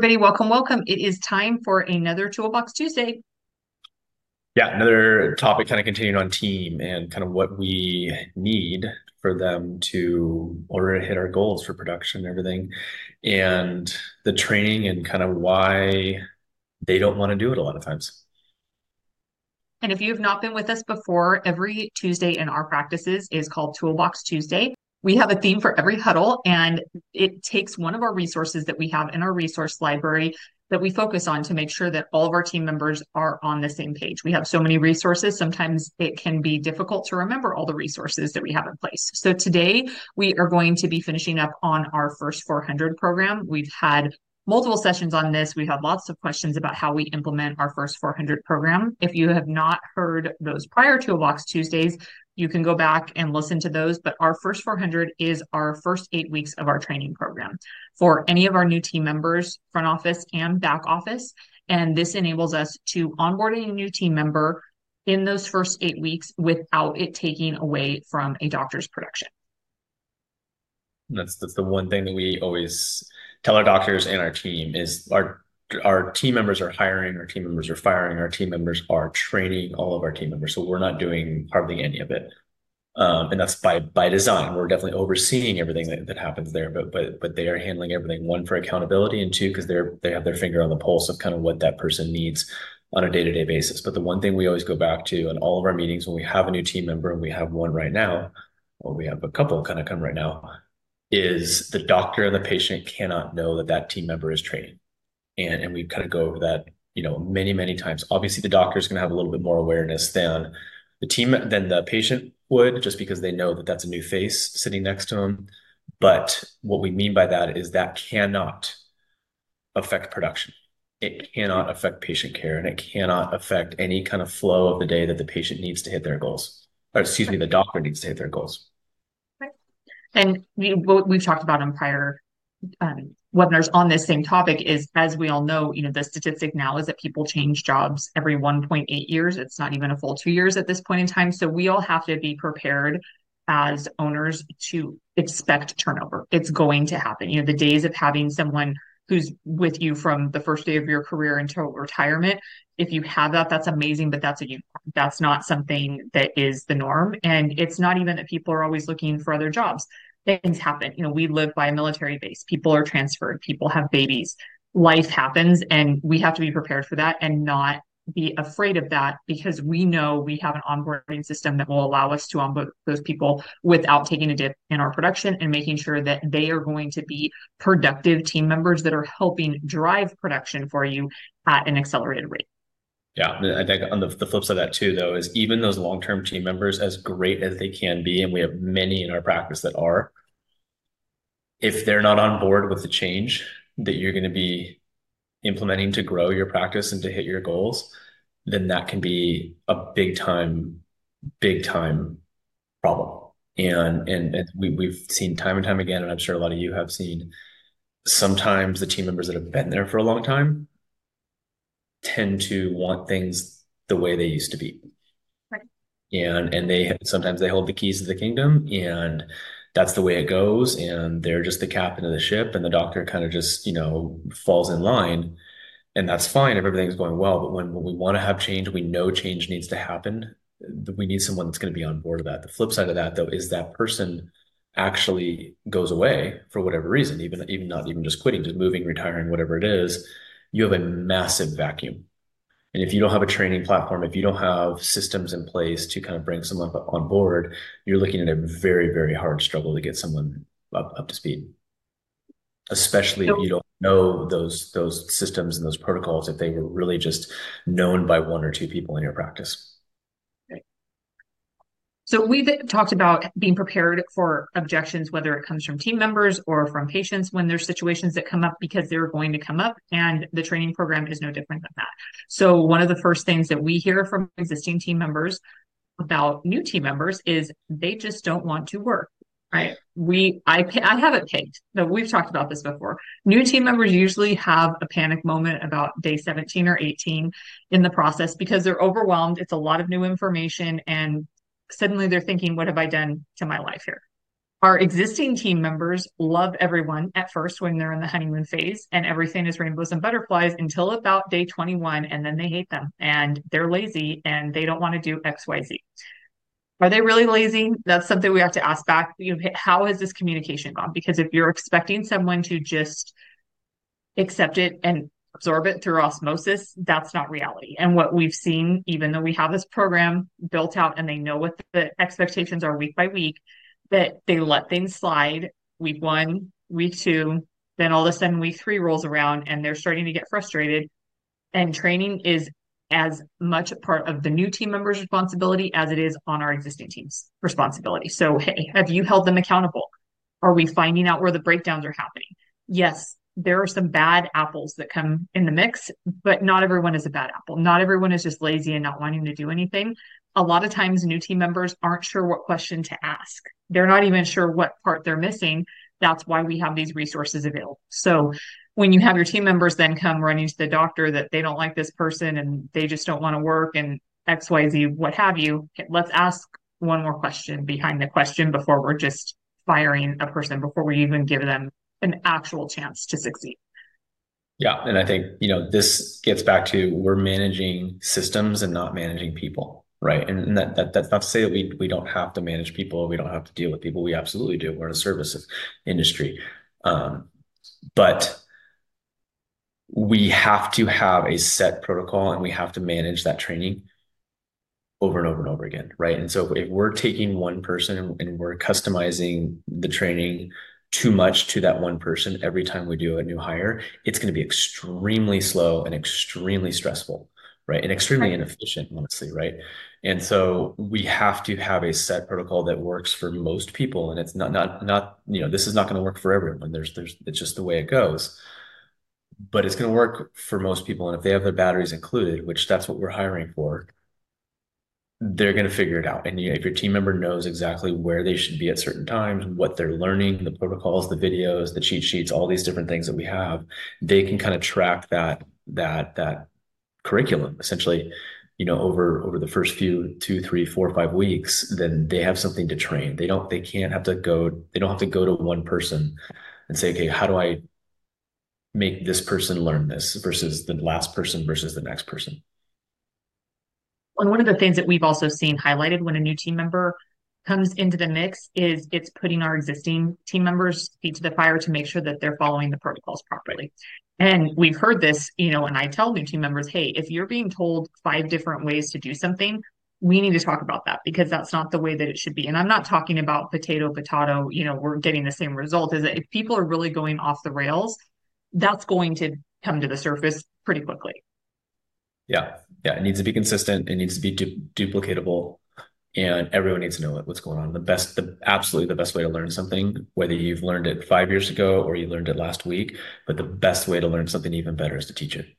everybody. Welcome, welcome. It is time for another Toolbox Tuesday. Yeah, another topic kind of continuing on team and kind of what we need for them to order to hit our goals for production and everything, and the training and kind of why they don't want to do it a lot of times. And if you have not been with us before, every Tuesday in our practices is called Toolbox Tuesday. We have a theme for every huddle, and it takes one of our resources that we have in our resource library that we focus on to make sure that all of our team members are on the same page. We have so many resources, sometimes it can be difficult to remember all the resources that we have in place. So today we are going to be finishing up on our first 400 program. We've had multiple sessions on this. We have lots of questions about how we implement our first 400 program. If you have not heard those prior Toolbox Tuesdays, you can go back and listen to those. But our first 400 is our first 8 weeks of our training program for any of our new team members, front office and back office. And this enables us to onboard a new team member in those first 8 weeks without it taking away from a doctor's production. That's the one thing that we always tell our doctors and our team is our team members are hiring, our team members are firing, our team members are training all of our team members. So we're not doing hardly any of it. And that's by design. We're definitely overseeing everything that happens there, but they are handling everything, one, for accountability, and two, because they have their finger on the pulse of kind of what that person needs on a day-to-day basis. But the one thing we always go back to in all of our meetings when we have a new team member, and we have one right now, or we have a couple kind of come right now, is the doctor and the patient cannot know that that team member is training. And we kind of go over that, many, many times. Obviously, the doctor is going to have a little bit more awareness than the patient would, just because they know that that's a new face sitting next to them. But what we mean by that is that cannot affect production. It cannot affect patient care, and it cannot affect any kind of flow of the day that the patient needs to hit their goals. Or excuse me, the doctor needs to hit their goals. And we've talked about in prior webinars on this same topic is, as we all know, the statistic now is that people change jobs every 1.8 years. It's not even a full 2 years at this point in time. So we all have to be prepared as owners to expect turnover. It's going to happen. The days of having someone who's with you from the first day of your career until retirement, if you have that, that's amazing, but that's a unicorn. That's not something that is the norm. And it's not even that people are always looking for other jobs. Things happen. We live by a military base. People are transferred. People have babies. Life happens, and we have to be prepared for that and not be afraid of that, because we know we have an onboarding system that will allow us to onboard those people without taking a dip in our production and making sure that they are going to be productive team members that are helping drive production for you at an accelerated rate. Yeah, I think on the flip side of that too, though, is even those long-term team members, as great as they can be, and we have many in our practice that are, if they're not on board with the change that you're going to be implementing to grow your practice and to hit your goals, then that can be a big time problem. And we've seen time and time again, and I'm sure a lot of you have seen, sometimes the team members that have been there for a long time tend to want things the way they used to be. Right. And they sometimes they hold the keys to the kingdom, and that's the way it goes, and they're just the captain of the ship, and the doctor kind of just, falls in line. And that's fine if everything's going well. But when we want to have change, we know change needs to happen. We need someone that's going to be on board of that. The flip side of that, though, is that person actually goes away for whatever reason, even not even just quitting, just moving, retiring, whatever it is. You have a massive vacuum. And if you don't have a training platform, if you don't have systems in place to kind of bring someone on board, you're looking at a very, very hard struggle to get someone up to speed, especially if So you don't know those systems and those protocols, if they were really just known by one or two people in your practice. So we've talked about being prepared for objections, whether it comes from team members or from patients when there's situations that come up, because they're going to come up, and the training program is no different than that. So one of the first things that we hear from existing team members about new team members is they just don't want to work. Right. I have it pegged. No, we've talked about this before. New team members usually have a panic moment about day 17 or 18 in the process because they're overwhelmed. It's a lot of new information, and suddenly they're thinking, what have I done to my life here? Our existing team members love everyone at first when they're in the honeymoon phase, and everything is rainbows and butterflies until about day 21, and then they hate them and they're lazy and they don't want to do XYZ. Are they really lazy? That's something we have to ask back. How has this communication gone? Because if you're expecting someone to just accept it and absorb it through osmosis, that's not reality. And what we've seen, even though we have this program built out and they know what the expectations are week by week, that they let things slide week one, week two, then all of a sudden week three rolls around and they're starting to get frustrated. And training is as much a part of the new team members' responsibility as it is on our existing team's responsibility. So, hey, have you held them accountable? Are we finding out where the breakdowns are happening? Yes, there are some bad apples that come in the mix, but not everyone is a bad apple. Not everyone is just lazy and not wanting to do anything. A lot of times, new team members aren't sure what question to ask. They're not even sure what part they're missing. That's why we have these resources available. So, when you have your team members then come running to the doctor that they don't like this person and they just don't want to work and XYZ, what have you, let's ask one more question behind the question before we're just firing a person, before we even give them an actual chance to succeed. Yeah. And I think, this gets back to we're managing systems and not managing people. Right. And that's not to say that we don't have to manage people. We don't have to deal with people. We absolutely do. We're in a service industry. But we have to have a set protocol and we have to manage that training over and over and over again. Right. And so if we're taking one person and we're customizing the training too much to that one person every time we do a new hire, it's going to be extremely slow and extremely stressful, right? And extremely inefficient, honestly, right? And so we have to have a set protocol that works for most people. And it's not, this is not going to work for everyone. It's just the way it goes. But it's going to work for most people. And if they have their batteries included, which that's what we're hiring for, they're going to figure it out. And if your team member knows exactly where they should be at certain times, what they're learning, the protocols, the videos, the cheat sheets, all these different things that we have, they can kind of track that curriculum essentially, over the first few 2, 3, 4, 5 weeks. Then they have something to train. They don't have to go to one person and say, okay, how do I make this person learn this versus the last person versus the next person? And one of the things that we've also seen highlighted when a new team member comes into the mix is it's putting our existing team members' feet to the fire to make sure that they're following the protocols properly. And we've heard this, and I tell new team members, hey, if you're being told 5 different ways to do something, we need to talk about that because that's not the way that it should be. And I'm not talking about potato, we're getting the same result. Is that if people are really going off the rails, that's going to come to the surface pretty quickly. Yeah. It needs to be consistent. It needs to be duplicatable, and everyone needs to know what's going on. Absolutely the best way to learn something, whether you've learned it 5 years ago or you learned it last week, but the best way to learn something even better is to teach it.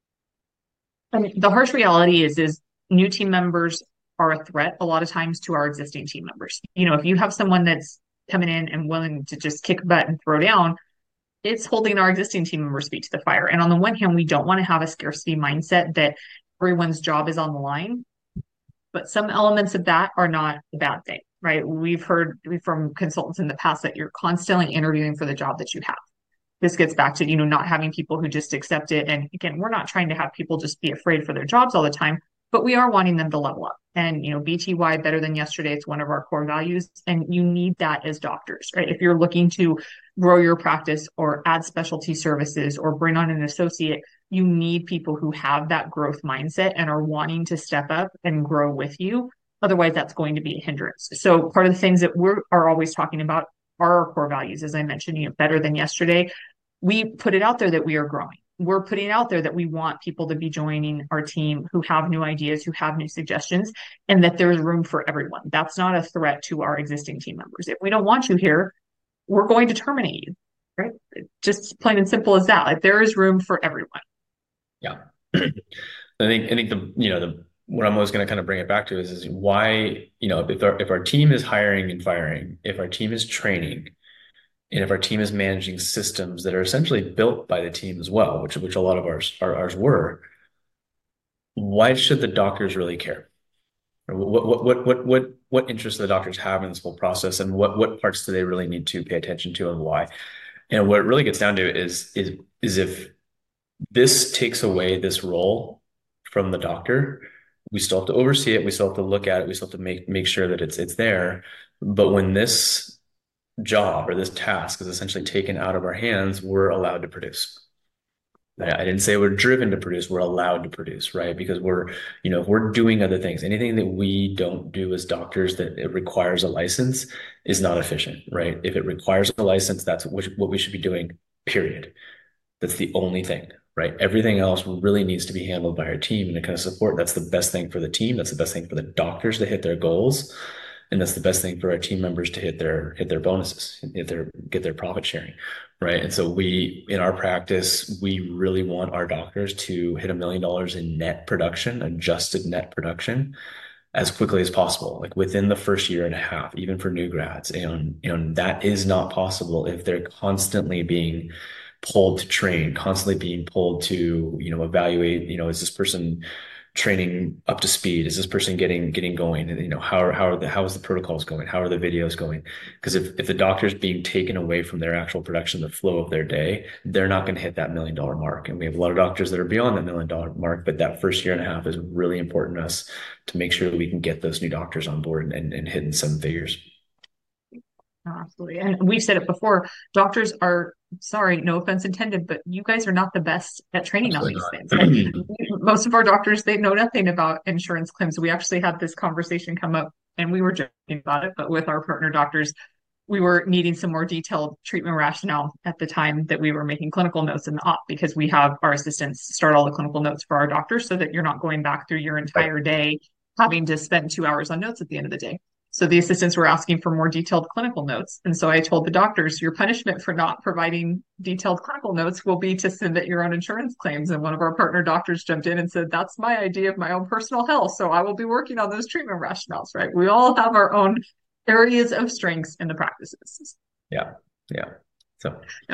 And the harsh reality is new team members are a threat a lot of times to our existing team members. If you have someone that's coming in and willing to just kick butt and throw down, it's holding our existing team members' feet to the fire. And on the one hand, we don't want to have a scarcity mindset that everyone's job is on the line, but some elements of that are not a bad thing, right? We've heard from consultants in the past that you're constantly interviewing for the job that you have. This gets back to, not having people who just accept it. And again, we're not trying to have people just be afraid for their jobs all the time, but we are wanting them to level up. And, BTY, better than yesterday, it's one of our core values. And you need that as doctors, right? If you're looking to grow your practice or add specialty services or bring on an associate, you need people who have that growth mindset and are wanting to step up and grow with you. Otherwise, that's going to be a hindrance. So part of the things that we are always talking about are our core values. As I mentioned, better than yesterday. We put it out there that we are growing. We're putting out there that we want people to be joining our team who have new ideas, who have new suggestions, and that there's room for everyone. That's not a threat to our existing team members. If we don't want you here, we're going to terminate you, right? Just plain and simple as that. Like, there is room for everyone. Yeah. I think what I'm always going to kind of bring it back to is why, if our team is hiring and firing, if our team is training, and if our team is managing systems that are essentially built by the team as well, which a lot of ours were, why should the doctors really care? What what interests the doctors have in this whole process, and what parts do they really need to pay attention to, and why. And what it really gets down to is if this takes away this role from the doctor, we still have to oversee it, we still have to look at it, we still have to make sure that it's there. But when this job or this task is essentially taken out of our hands, we're allowed to produce. I didn't say we're driven to produce, we're allowed to produce, right? Because if we're doing other things, anything that we don't do as doctors that it requires a license is not efficient, right? If it requires a license, that's what we should be doing, period. That's the only thing, right? Everything else really needs to be handled by our team and to kind of support. That's the best thing for the team. That's the best thing for the doctors to hit their goals. And that's the best thing for our team members to hit their bonuses, get their profit sharing, right? And so in our practice, we really want our doctors to hit $1 million in net production, adjusted net production, as quickly as possible, like within the first year and a half, even for new grads. And that is not possible if they're constantly being pulled to train, constantly being pulled to, evaluate, is this person training up to speed? Is this person getting going? And, how is the protocols going? How are the videos going? Because if the doctor's being taken away from their actual production, the flow of their day, they're not going to hit that $1 million mark. And we have a lot of doctors that are beyond that $1 million mark, but that first year and a half is really important to us to make sure that we can get those new doctors on board and hitting 7 figures. Absolutely. And we've said it before, doctors are, sorry, no offense intended, but you guys are not the best at training on these things. Like, most of our doctors, they know nothing about insurance claims. We actually had this conversation come up and we were joking about it, but with our partner doctors, we were needing some more detailed treatment rationale at the time that we were making clinical notes in the op, because we have our assistants start all the clinical notes for our doctors so that you're not going back through your entire day having to spend 2 hours on notes at the end of the day. So the assistants were asking for more detailed clinical notes. And so I told the doctors, your punishment for not providing detailed clinical notes will be to submit your own insurance claims. And one of our partner doctors jumped in and said, that's my idea of my own personal health. So I will be working on those treatment rationales, right? We all have our own areas of strengths in the practices. Yeah. Yeah. So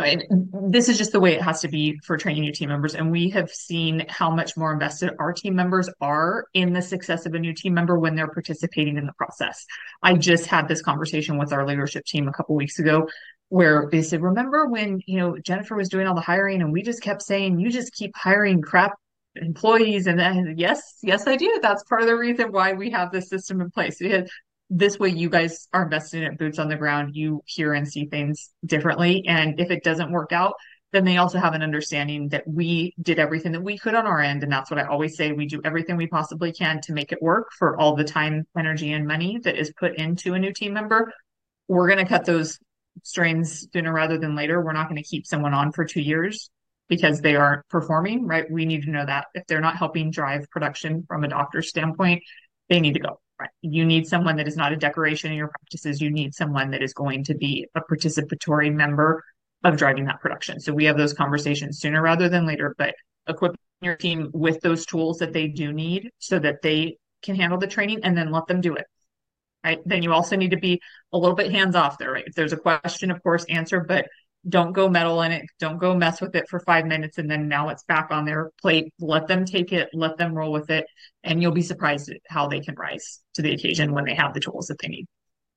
this is just the way it has to be for training new team members. And we have seen how much more invested our team members are in the success of a new team member when they're participating in the process. I just had this conversation with our leadership team a couple weeks ago where they said, remember when, Jennifer was doing all the hiring and we just kept saying, you just keep hiring crap employees. And then, yes, I do. That's part of the reason why we have this system in place. Because this way you guys are invested in it, boots on the ground, you hear and see things differently. And if it doesn't work out, then they also have an understanding that we did everything that we could on our end. And that's what I always say. We do everything we possibly can to make it work for all the time, energy, and money that is put into a new team member. We're going to cut those strains sooner rather than later. We're not going to keep someone on for 2 years because they aren't performing, right? We need to know that if they're not helping drive production from a doctor's standpoint, they need to go. Right. You need someone that is not a decoration in your practices. You need someone that is going to be a participatory member of driving that production. So we have those conversations sooner rather than later, but equipping your team with those tools that they do need so that they can handle the training, and then let them do it. Right. Then you also need to be a little bit hands off there, right? If there's a question, of course, answer, but don't go meddle in it. Don't go mess with it for 5 minutes and then now it's back on their plate. Let them take it, let them roll with it, and you'll be surprised at how they can rise to the occasion when they have the tools that they need.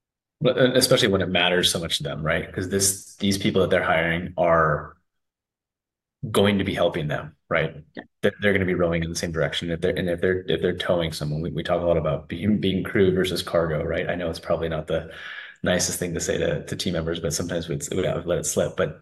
But especially when it matters so much to them, right? Because these people that they're hiring are going to be helping them, right? Yeah. They're going to be rowing in the same direction. If they're towing someone, we talk a lot about being crew versus cargo, right? I know it's probably not the nicest thing to say to team members, but sometimes we would let it slip. But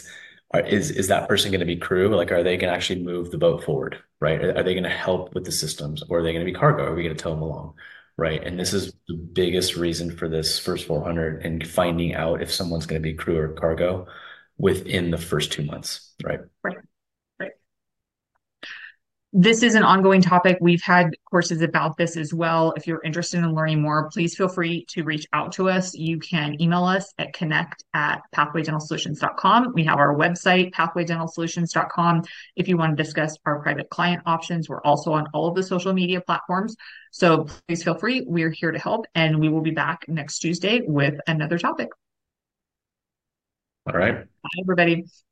is that person going to be crew? Like, are they going to actually move the boat forward, right? Are they going to help with the systems, or are they going to be cargo? Are we going to tow them along, right? And this is the biggest reason for this first 400 and finding out if someone's going to be crew or cargo within the first 2 months, right? Right. This is an ongoing topic. We've had courses about this as well. If you're interested in learning more, please feel free to reach out to us. You can email us at connect@pathwaydentalsolutions.com. We have our website, pathwaydentalsolutions.com. If you want to discuss our private client options, we're also on all of the social media platforms. So please feel free. We're here to help, and we will be back next Tuesday with another topic. All right. Bye, everybody.